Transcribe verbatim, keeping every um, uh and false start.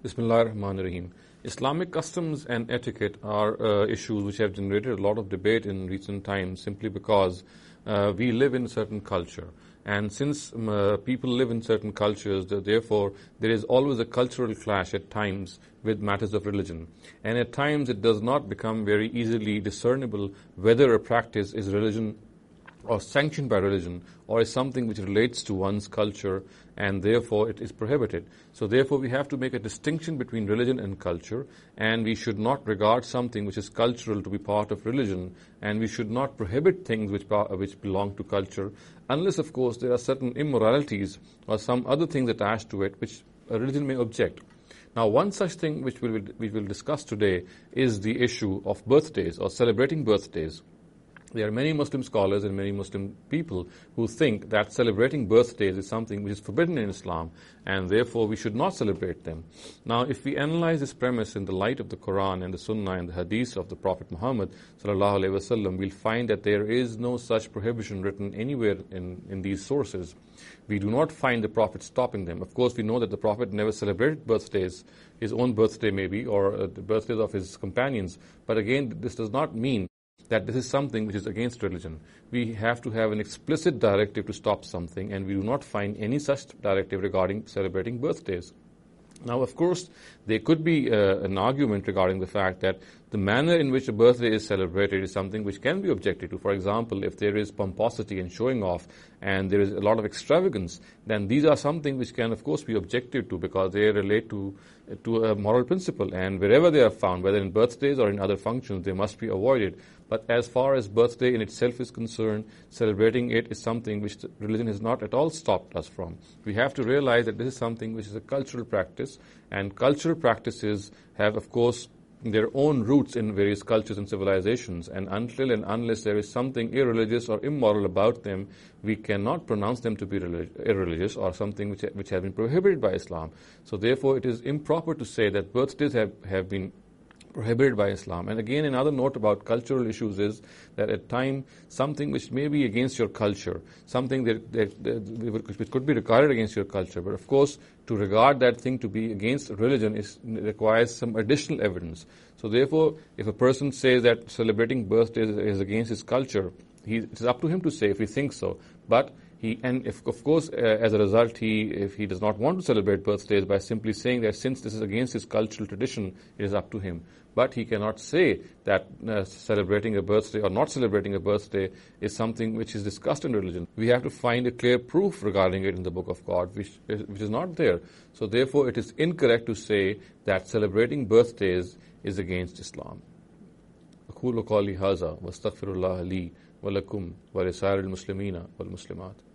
Bismillah ar-Rahman ar-Rahim. Islamic customs and etiquette are uh, issues which have generated a lot of debate in recent times simply because uh, we live in a certain culture. And since um, uh, people live in certain cultures, therefore there is always a cultural clash at times with matters of religion. And at times it does not become very easily discernible whether a practice is religion or sanctioned by religion, or is something which relates to one's culture, and therefore it is prohibited. So therefore we have to make a distinction between religion and culture, and we should not regard something which is cultural to be part of religion, and we should not prohibit things which which belong to culture, unless of course there are certain immoralities or some other things attached to it which a religion may object. Now, one such thing which we will, we will discuss today is the issue of birthdays or celebrating birthdays. There are many Muslim scholars and many Muslim people who think that celebrating birthdays is something which is forbidden in Islam, and therefore we should not celebrate them. Now, if we analyze this premise in the light of the Quran and the Sunnah and the Hadith of the Prophet Muhammad sallallahu alaihi wasallam, we'll find that there is no such prohibition written anywhere in, in these sources. We do not find the Prophet stopping them. Of course, we know that the Prophet never celebrated birthdays, his own birthday maybe, or uh, the birthdays of his companions. But again, this does not mean that this is something which is against religion. We have to have an explicit directive to stop something, and we do not find any such directive regarding celebrating birthdays. Now, of course, there could be uh, an argument regarding the fact that the manner in which a birthday is celebrated is something which can be objected to. For example, if there is pomposity and showing off and there is a lot of extravagance, then these are something which can, of course, be objected to because they relate to to a moral principle. And wherever they are found, whether in birthdays or in other functions, they must be avoided. But as far as birthday in itself is concerned, celebrating it is something which religion has not at all stopped us from. We have to realize that this is something which is a cultural practice, and cultural practices have, of course, their own roots in various cultures and civilizations, and until and unless there is something irreligious or immoral about them, we cannot pronounce them to be irreligious or something which which has been prohibited by Islam. So therefore it is improper to say that birthdays have, have been prohibited by Islam. And again, another note about cultural issues is that at time something which may be against your culture, something that, that, that which could be regarded against your culture, but of course to regard that thing to be against religion is requires some additional evidence. So therefore, if a person says that celebrating birthdays is against his culture, he, it is up to him to say if he thinks so. But He, and if, of course, uh, as a result, he, if he does not want to celebrate birthdays by simply saying that since this is against his cultural tradition, it is up to him. But he cannot say that uh, celebrating a birthday or not celebrating a birthday is something which is discussed in religion. We have to find a clear proof regarding it in the Book of God, which is, which is not there. So therefore, it is incorrect to say that celebrating birthdays is against Islam. أقول قولي هذا واستغفر الله لي ولكم ولسائر المسلمين والمسلمات.